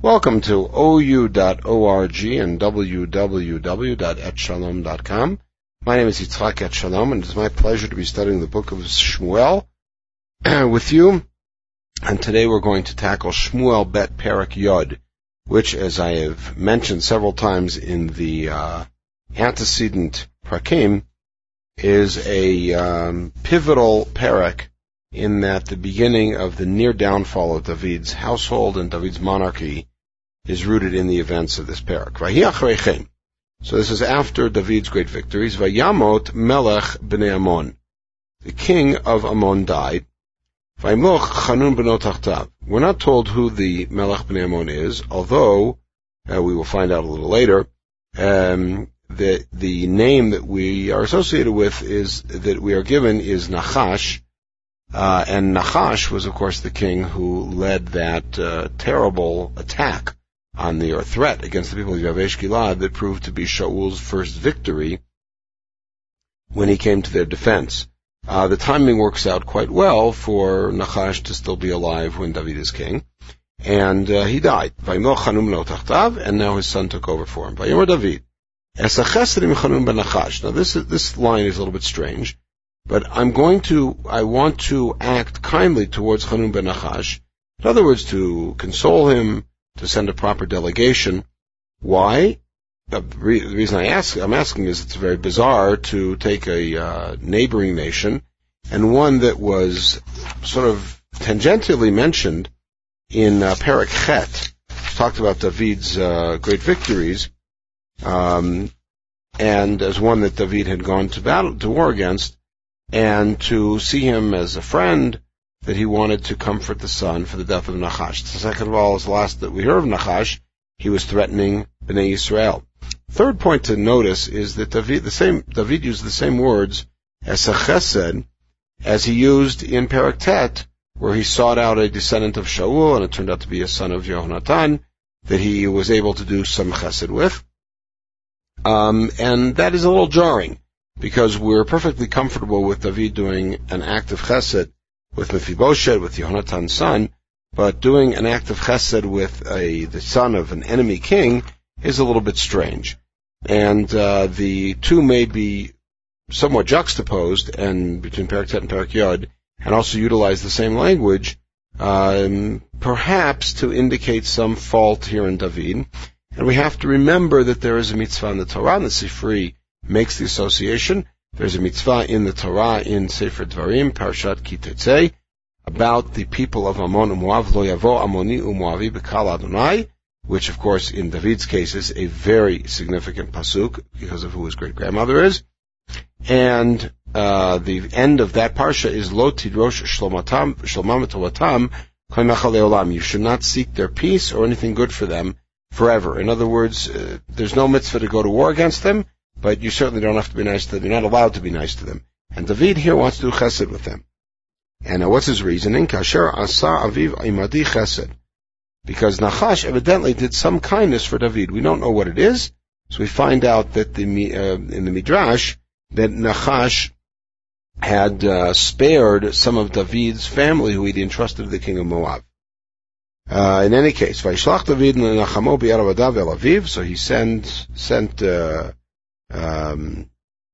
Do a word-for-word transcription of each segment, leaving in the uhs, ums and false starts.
Welcome to O U dot org and w w w dot et shalom dot com. My name is Yitzchak Et Shalom, and it is my pleasure to be studying the book of Shmuel with you. And today we're going to tackle Shmuel Bet Perek Yod, which, as I have mentioned several times in the uh, antecedent Prakim, is a um, pivotal perek in that the beginning of the near downfall of David's household and David's monarchy is rooted in the events of this perek. Vahi acharei. So this is after David's great victories. Vayamot Melech Bnei Ammon. The king of Ammon died. Vayimloch Chanun beno tachtav. We're not told who the Melech Bnei Ammon is, although uh, we will find out a little later. Um, the the name that we are associated with is that we are given is Nachash, uh, and Nachash was, of course, the king who led that uh, terrible attack on the or threat against the people of Yavesh Gilad that proved to be Shaul's first victory when he came to their defense. Uh, the timing works out quite well for Nachash to still be alive when David is king, and uh, he died. And now his son took over for him. David. Now this this line is a little bit strange, but I'm going to I want to act kindly towards Chanun ben Nachash. In other words, to console him, to send a proper delegation. Why? The reason I ask, I'm asking is it's very bizarre to take a uh, neighboring nation, and one that was sort of tangentially mentioned in uh, Perek Chet, which talked about David's uh, great victories, um, and as one that David had gone to battle, to war against, and to see him as a friend, that he wanted to comfort the son for the death of Nachash. Second of all, as the last that we heard of Nachash, he was threatening Bnei Yisrael. Third point to notice is that David, the same, David used the same words as a chesed as he used in Perek Tet, where he sought out a descendant of Shaul, and it turned out to be a son of Yehonatan, that he was able to do some chesed with. Um, and that is a little jarring, because we're perfectly comfortable with David doing an act of chesed with Mephibosheth, with Yehonatan's son, but doing an act of chesed with a, the son of an enemy king is a little bit strange. And uh, the two may be somewhat juxtaposed, and between Perek Tet and Perek Yod, and also utilize the same language, um, perhaps to indicate some fault here in David. And we have to remember that there is a mitzvah in the Torah, and the Sifri makes the association. There's a mitzvah in the Torah in Sefer Dvarim, Parashat Ki Tetzei, about the people of Ammon and Moav, Lo Yavo Ammoni u'Moavi B'Kal Adonai, which, of course, in David's case is a very significant pasuk because of who his great-grandmother is. And uh, the end of that parsha is Lo Tidrosh Shlomam V'Tovatam Kol Machal Le'olam. You should not seek their peace or anything good for them forever. In other words, uh, there's no mitzvah to go to war against them, but you certainly don't have to be nice to them. You're not allowed to be nice to them. And David here wants to do chesed with them. And uh, what's his reasoning? Kasher asa aviv imadi chesed. Because Nachash evidently did some kindness for David. We don't know what it is, so we find out that the uh, in the Midrash that Nachash had uh, spared some of David's family who he'd entrusted to the king of Moab. Uh, in any case, Vaishlach David Nachamo bi'arav Adav el Aviv, so he sent sent uh, Um,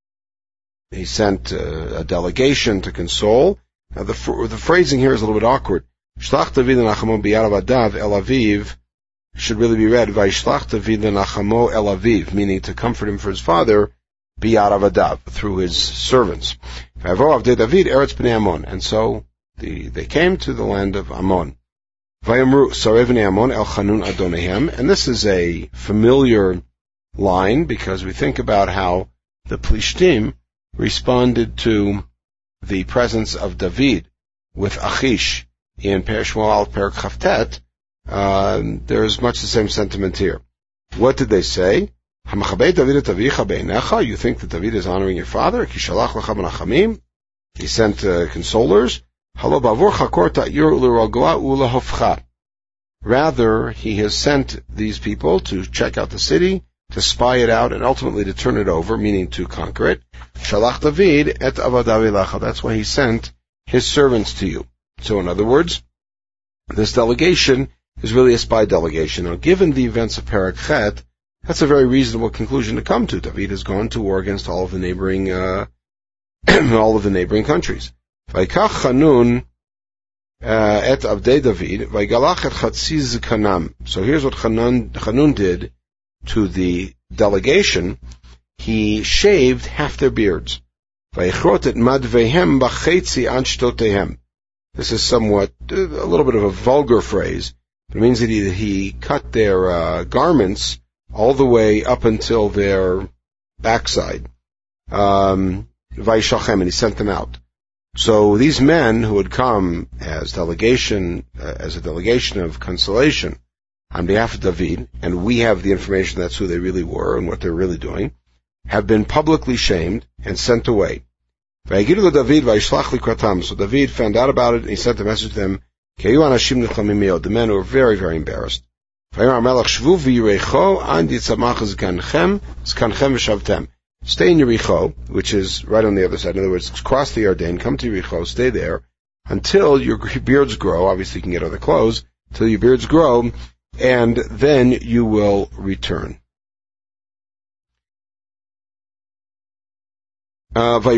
he sent uh, a delegation to console. Now the the phrasing here is a little bit awkward. Shlach David Nachamo bi'arav Adav el Aviv should really be read Vaishlach David Nachamo el Aviv, meaning to comfort him for his father bi'arav Adav, through his servants. Vayavo avdei David eretz bnei Ammon, and so the, they came to the land of Ammon. Vayamru sarev bnei Ammon el Chanun adonehem, and this is a familiar line, because we think about how the Plishtim responded to the presence of David with Achish in Per Shmuel Perek Chavtet. Uh, there's much the same sentiment here. What did they say? You think that David is honoring your father? He sent uh, consolers. Rather, he has sent these people to check out the city, to spy it out, and ultimately to turn it over, meaning to conquer it. Shalach David et avadav elecha. That's why he sent his servants to you. So in other words, this delegation is really a spy delegation. Now, given the events of Perek Chet, that's a very reasonable conclusion to come to. David has gone to war against all of the neighboring, uh, all of the neighboring countries. Vaikach Hanun et Avdei David, Vaigalach et Chatziz Kanam. So here's what Hanun, Hanun did to the delegation. He shaved half their beards. Vaichrot et madvehem b'chetzi an shtotehem. This is somewhat, a little bit of a vulgar phrase. It means that he, he cut their uh, garments all the way up until their backside. Um, Vaishachem, and he sent them out. So these men who had come as delegation, uh, as a delegation of consolation on behalf of David, and we have the information that's who they really were and what they're really doing, have been publicly shamed and sent away. So David found out about it, and he sent a message to them. The men were very, very embarrassed. Stay in Yericho, which is right on the other side. In other words, cross the Yarden, come to Yericho, stay there until your beards grow. Obviously, you can get other clothes until your beards grow, and then you will return. Uh, Then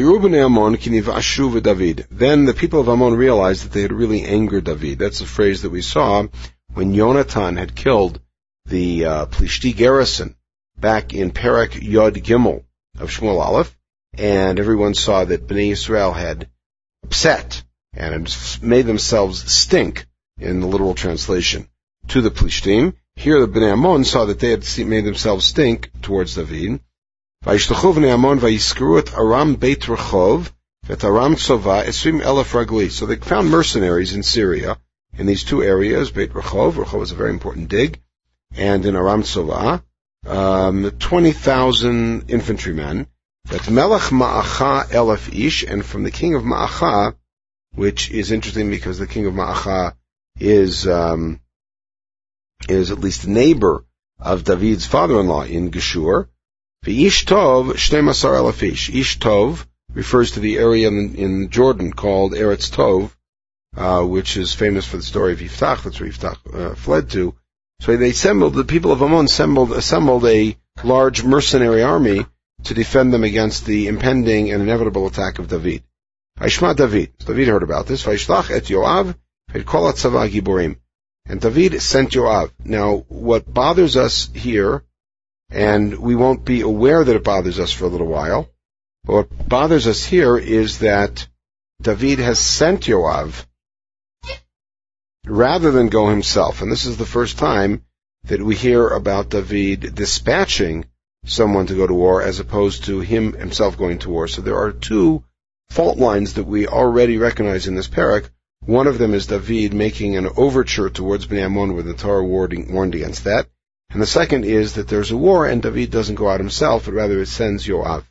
the people of Ammon realized that they had really angered David. That's the phrase that we saw when Yonatan had killed the uh, Plishti garrison back in Perek Yod Gimel of Shmuel Aleph, and everyone saw that Bnei Yisrael had upset and had made themselves stink, in the literal translation, to the Plishtim. Here the Bnei Ammon saw that they had made themselves stink towards David. Vayishtachu Bnei Ammon vayizkeru et Aram Beit Rechov et Aram Tzova esrim elef ragli. So they found mercenaries in Syria in these two areas, Beit Rechov. Rechov is a very important dig, and in Aram Tzova, um, twenty thousand infantrymen. But Melech Ma'acha elef ish, and from the king of Ma'acha, which is interesting because the king of Ma'acha is um, is at least a neighbor of David's father-in-law in Geshur. Ish Tov Shnei-Masar Elef Ish. Ish Tov refers to the area in, in Jordan called Eretz Tov, uh, which is famous for the story of Yiftach. That's where Yiftach uh, fled to. So they assembled, the people of Ammon assembled, assembled a large mercenary army to defend them against the impending and inevitable attack of David. Vaishma David. So David heard about this. Vaishlach et Yoav et kol hatzava giborim. And David sent Yoav. Now, what bothers us here, and we won't be aware that it bothers us for a little while, but what bothers us here is that David has sent Yoav rather than go himself. And this is the first time that we hear about David dispatching someone to go to war as opposed to him himself going to war. So there are two fault lines that we already recognize in this parak. One of them is David making an overture towards Bnei Ammon, where the Torah warned, warned against that. And the second is that there's a war and David doesn't go out himself, but rather it sends Yoav.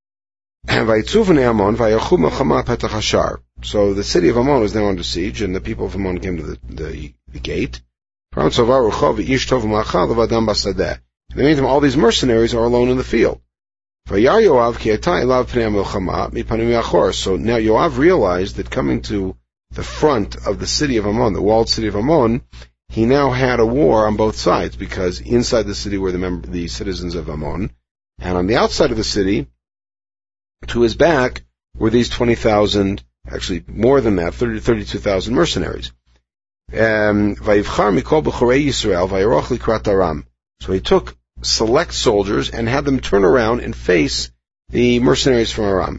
So the city of Ammon is now under siege, and the people of Ammon came to the, the, the gate. In the meantime, all these mercenaries are alone in the field. So now Yoav realized that coming to the front of the city of Ammon, the walled city of Ammon, he now had a war on both sides, because inside the city were the, mem- the citizens of Ammon, and on the outside of the city, to his back, were these twenty thousand, actually more than that, thirty, thirty-two thousand mercenaries. Um, so he took select soldiers and had them turn around and face the mercenaries from Aram.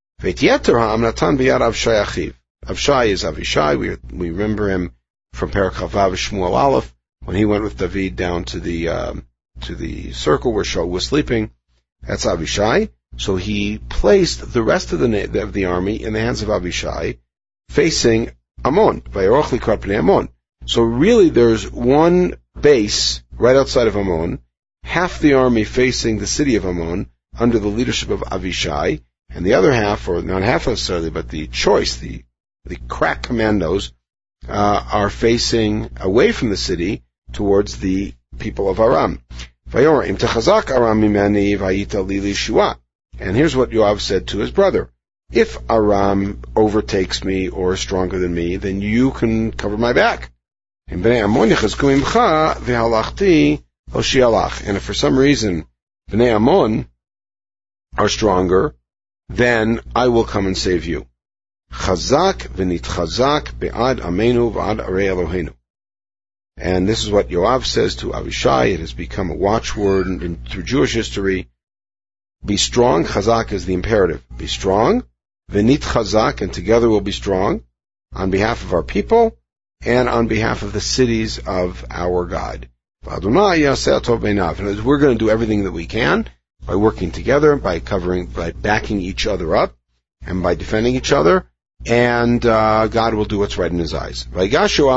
Avshai is Avishai. We, we remember him from Perek Chavav Shmuel Aleph, when he went with David down to the um, to the circle where Shaul was sleeping. That's Avishai. So he placed the rest of the of the army in the hands of Avishai, facing Ammon. Ammon. So really, there's one base right outside of Ammon, half the army facing the city of Ammon under the leadership of Avishai, and the other half, or not half necessarily, but the choice, the the crack commandos, uh, are facing away from the city towards the people of Aram. And here's what Yoav said to his brother. If Aram overtakes me or is stronger than me, then you can cover my back. And if for some reason Bnei Ammon are stronger, then I will come and save you. Chazak v'nitchazak be'ad amenu v'ad arei Eloheinu. And this is what Yoav says to Avishai. It has become a watchword in, in, through Jewish history. Be strong. Chazak is the imperative. Be strong. V'nitchazak, and together we'll be strong on behalf of our people and on behalf of the cities of our God. And we're going to do everything that we can by working together, by covering, by backing each other up, and by defending each other, and uh, God will do what's right in His eyes. So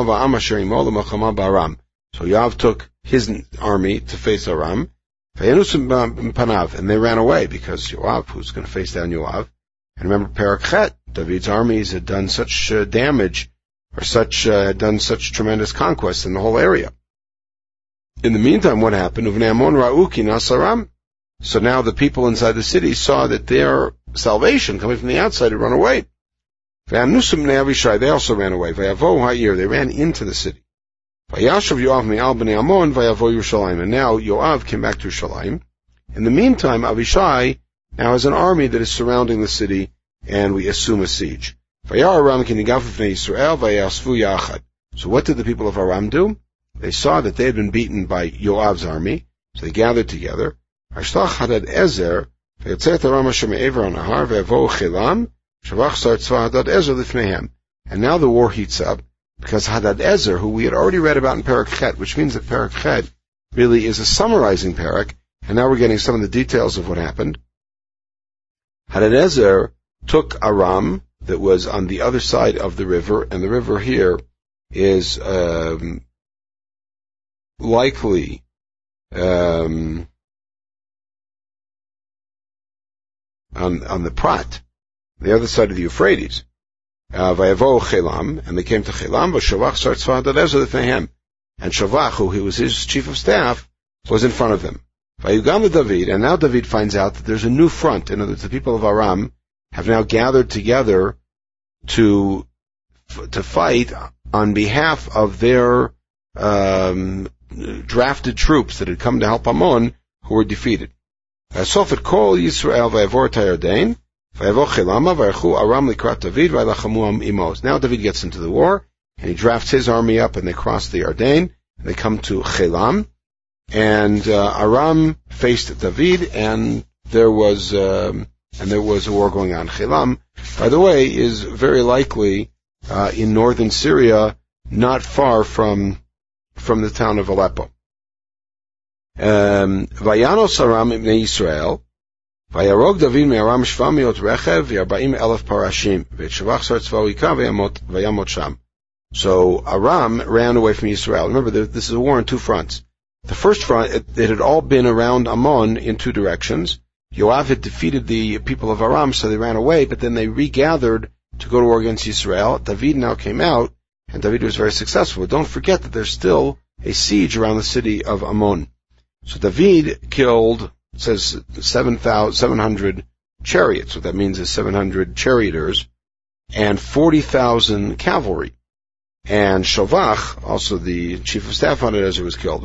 Yoav took his army to face Aram, and they ran away because Yoav, who's going to face down Yoav, and remember Perak Chet, David's armies had done such uh, damage, or such uh, had done such tremendous conquests in the whole area. In the meantime, what happened? So now the people inside the city saw that their salvation coming from the outside had run away. They also ran away. They ran into the city. And now Yoav came back to Yerushalayim. In the meantime, Avishai now has an army that is surrounding the city, and we assume a siege. So what did the people of Aram do? They saw that they had been beaten by Yoav's army, so they gathered together. And now the war heats up, because Hadadezer, who we had already read about in Perak Chet, which means that Perak Chet really is a summarizing Perak, and now we're getting some of the details of what happened. Hadadezer took Aram, that was on the other side of the river, and the river here is um, likely um, on, on the Prat, the other side of the Euphrates. Vayavo Chelam, and they came to Chelam, Shavach starts Hadadezer Lefnehem, and Shavach, who he was his chief of staff, was in front of them. Vayugam David, and now David finds out that there's a new front. In other words, the people of Aram have now gathered together to to fight on behalf of their um, drafted troops that had come to help Ammon, who were defeated. Now David gets into the war, and he drafts his army up, and they cross the Ardain, and they come to Chelam, and uh, Aram faced David, and there was um, and there was a war going on. Chelam, by the way, is very likely uh, in northern Syria, not far from from the town of Aleppo. Vayanos Aram ibnei Yisrael, vayarog David me'aram shva miot rechev v'arbaim elef parashim v'shavach sar tzvah ika v'yamot sham. So Aram ran away from Yisrael. Remember, this is a war on two fronts. The first front, it, it had all been around Ammon in two directions. Yoav had defeated the people of Aram, so they ran away, but then they regathered to go to war against Yisrael. David now came out, and David was very successful. But don't forget that there's still a siege around the city of Ammon. So David killed, it says, seven hundred chariots. What that means is seven hundred charioteers, and forty thousand cavalry. And Shavach, also the chief of staff on Hadadezer, was killed.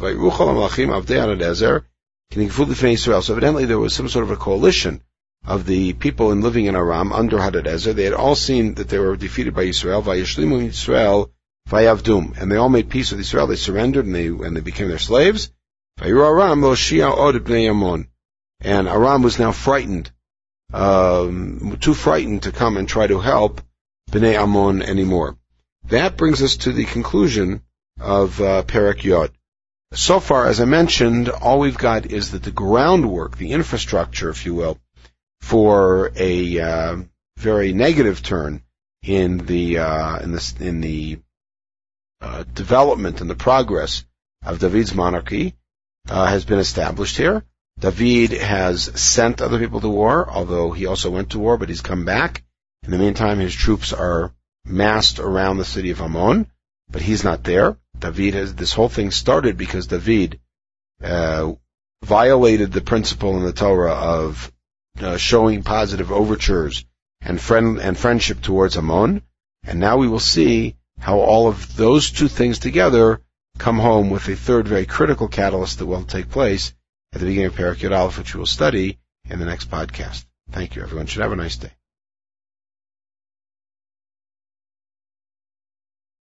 So evidently there was some sort of a coalition of the people in living in Aram under Hadadezer. They had all seen that they were defeated by Yisrael. Vayishlimu Yisrael vayavdum, and they all made peace with Israel. They surrendered, and they and they became their slaves. Vayiru Aram lo shia od bnei Ammon, and Aram was now frightened, um, too frightened to come and try to help Bnei Ammon anymore. That brings us to the conclusion of uh, Perek Yod. So far, as I mentioned, all we've got is that the groundwork, the infrastructure, if you will, for a uh, very negative turn in the uh, in the in the uh, development and the progress of David's monarchy uh, has been established here. David has sent other people to war, although he also went to war, but he's come back. In the meantime, his troops are massed around the city of Ammon, but he's not there. David has, this whole thing started because David uh, violated the principle in the Torah of uh, showing positive overtures and friend and friendship towards Ammon, and now we will see how all of those two things together come home with a third very critical catalyst that will take place at the beginning of Perek Yud Aleph, which we will study in the next podcast. Thank you. Everyone should have a nice day.